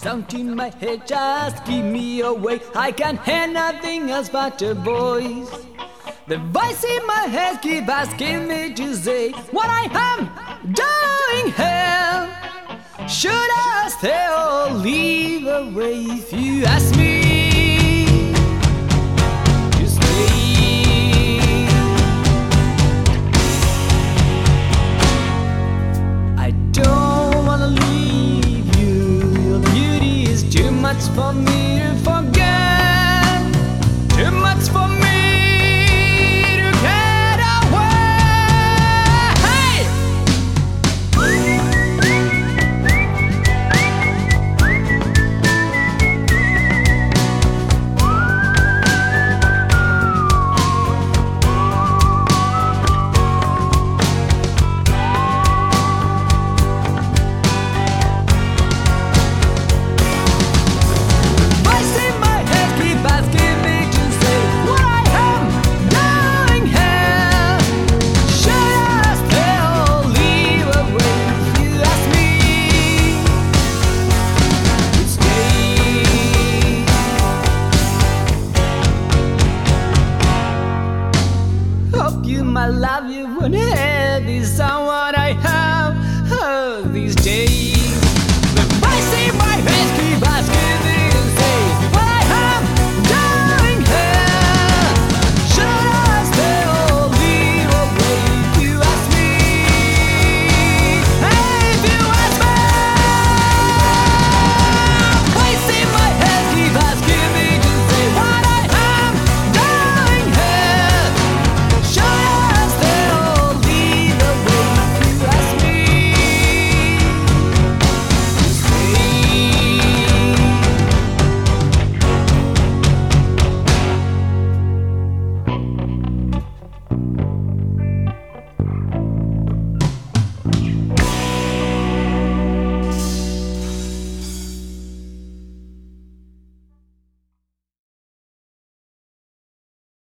sound in my head just keep me awake. I can't hear nothing else but a voice. The voice in my head keep asking me to say what I am doing here. Should I stay or leave away? If you ask me to stay, I don't wanna leave you. Your beauty is too much for me to forget, too much for me. My love, you wouldn't have this on what I have these days.